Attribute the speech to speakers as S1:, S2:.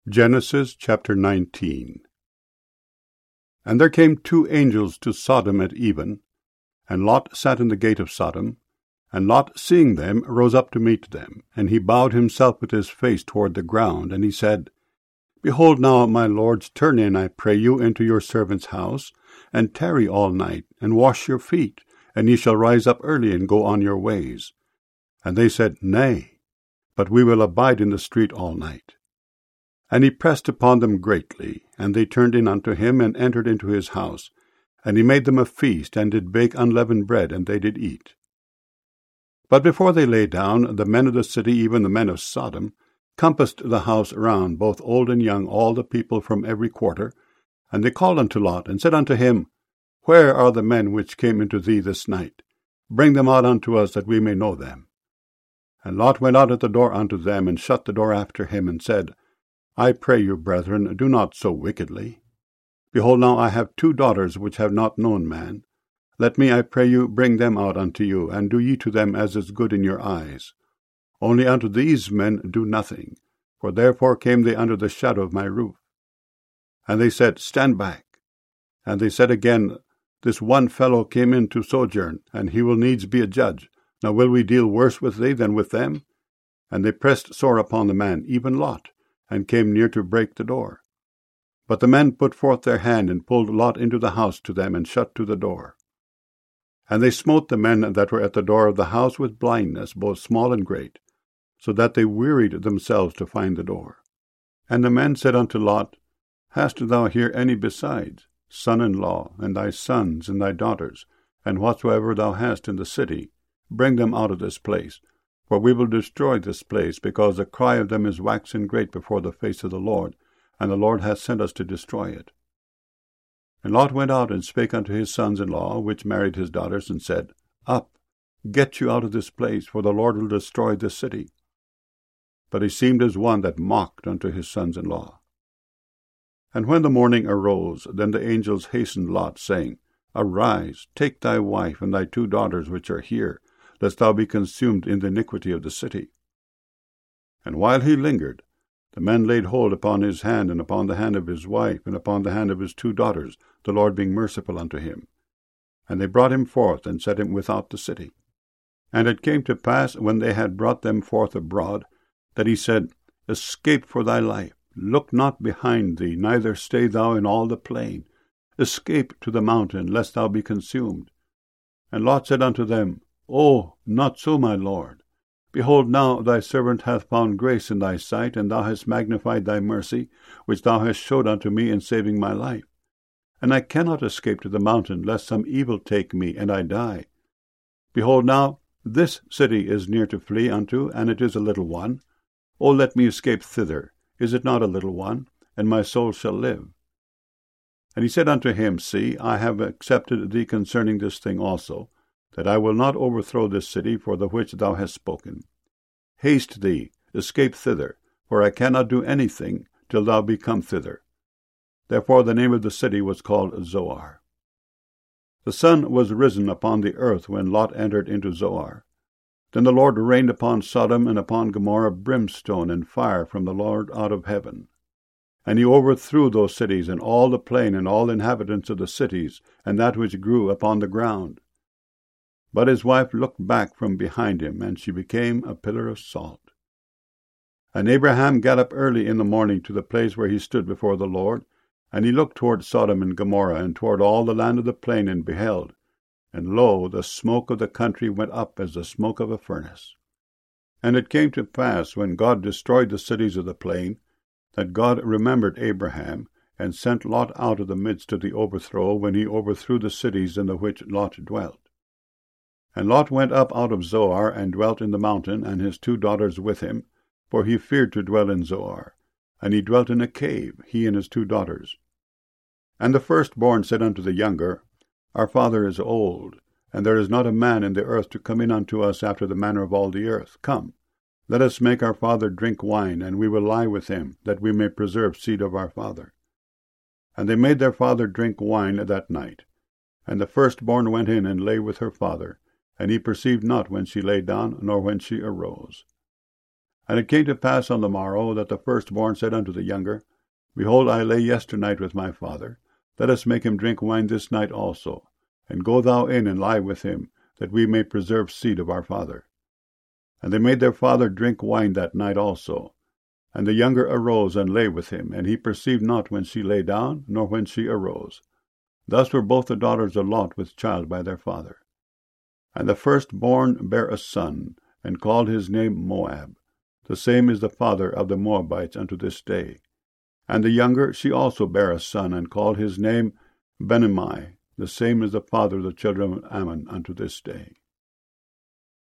S1: Genesis chapter 19. And there came 2 angels to Sodom at even, and Lot sat in the gate of Sodom. And Lot, seeing them, rose up to meet them, and he bowed himself with his face toward the ground, and he said, Behold now, my lords, turn in, I pray you, into your servant's house, and tarry all night, and wash your feet, and ye shall rise up early, and go on your ways. And they said, Nay, but we will abide in the street all night. And he pressed upon them greatly, and they turned in unto him, and entered into his house. And he made them a feast, and did bake unleavened bread, and they did eat. But before they lay down, the men of the city, even the men of Sodom, compassed the house round, both old and young, all the people from every quarter. And they called unto Lot, and said unto him, Where are the men which came into thee this night? Bring them out unto us, that we may know them. And Lot went out at the door unto them, and shut the door after him, and said, I pray you, brethren, do not so wickedly. Behold, now I have 2 daughters which have not known man. Let me, I pray you, bring them out unto you, and do ye to them as is good in your eyes. Only unto these men do nothing, for therefore came they under the shadow of my roof. And they said, Stand back. And they said again, This one fellow came in to sojourn, and he will needs be a judge. Now will we deal worse with thee than with them? And they pressed sore upon the man, even Lot, and came near to break the door. But the men put forth their hand, and pulled Lot into the house to them, and shut to the door. And they smote the men that were at the door of the house with blindness, both small and great, so that they wearied themselves to find the door. And the men said unto Lot, Hast thou here any besides, son-in-law, and thy sons, and thy daughters, and whatsoever thou hast in the city? Bring them out of this place, for we will destroy this place, because the cry of them is waxen great before the face of the Lord, and the Lord hath sent us to destroy it. And Lot went out and spake unto his sons-in-law, which married his daughters, and said, Up, get you out of this place, for the Lord will destroy this city. But he seemed as one that mocked unto his sons-in-law. And when the morning arose, then the angels hastened Lot, saying, Arise, take thy wife and thy 2 daughters which are here, lest thou be consumed in the iniquity of the city. And while he lingered, the men laid hold upon his hand, and upon the hand of his wife, and upon the hand of his 2 daughters, the Lord being merciful unto him. And they brought him forth, and set him without the city. And it came to pass, when they had brought them forth abroad, that he said, Escape for thy life, look not behind thee, neither stay thou in all the plain. Escape to the mountain, lest thou be consumed. And Lot said unto them, Oh, not so, my lord. Behold, now thy servant hath found grace in thy sight, and thou hast magnified thy mercy, which thou hast showed unto me in saving my life. And I cannot escape to the mountain, lest some evil take me, and I die. Behold, now this city is near to flee unto, and it is a little one. O let me escape thither. Is it not a little one? And my soul shall live. And he said unto him, See, I have accepted thee concerning this thing also, that I will not overthrow this city for the which thou hast spoken. Haste thee, escape thither, for I cannot do anything till thou be come thither. Therefore the name of the city was called Zoar. The sun was risen upon the earth when Lot entered into Zoar. Then the Lord rained upon Sodom and upon Gomorrah brimstone and fire from the Lord out of heaven. And he overthrew those cities, and all the plain, and all the inhabitants of the cities, and that which grew upon the ground. But his wife looked back from behind him, and she became a pillar of salt. And Abraham got up early in the morning to the place where he stood before the Lord, and he looked toward Sodom and Gomorrah, and toward all the land of the plain, and beheld, and lo, the smoke of the country went up as the smoke of a furnace. And it came to pass, when God destroyed the cities of the plain, that God remembered Abraham, and sent Lot out of the midst of the overthrow, when he overthrew the cities in the which Lot dwelt. And Lot went up out of Zoar, and dwelt in the mountain, and his 2 daughters with him, for he feared to dwell in Zoar. And he dwelt in a cave, he and his 2 daughters. And the firstborn said unto the younger, Our father is old, and there is not a man in the earth to come in unto us after the manner of all the earth. Come, let us make our father drink wine, and we will lie with him, that we may preserve seed of our father. And they made their father drink wine that night. And the firstborn went in and lay with her father, and he perceived not when she lay down, nor when she arose. And it came to pass on the morrow, that the firstborn said unto the younger, Behold, I lay yesternight with my father. Let us make him drink wine this night also. And go thou in and lie with him, that we may preserve seed of our father. And they made their father drink wine that night also. And the younger arose and lay with him, and he perceived not when she lay down, nor when she arose. Thus were both the daughters of Lot with child by their father. And the firstborn bare a son, and called his name Moab. The same is the father of the Moabites unto this day. And the younger, she also bare a son, and called his name Benammi. The same is the father of the children of Ammon unto this day.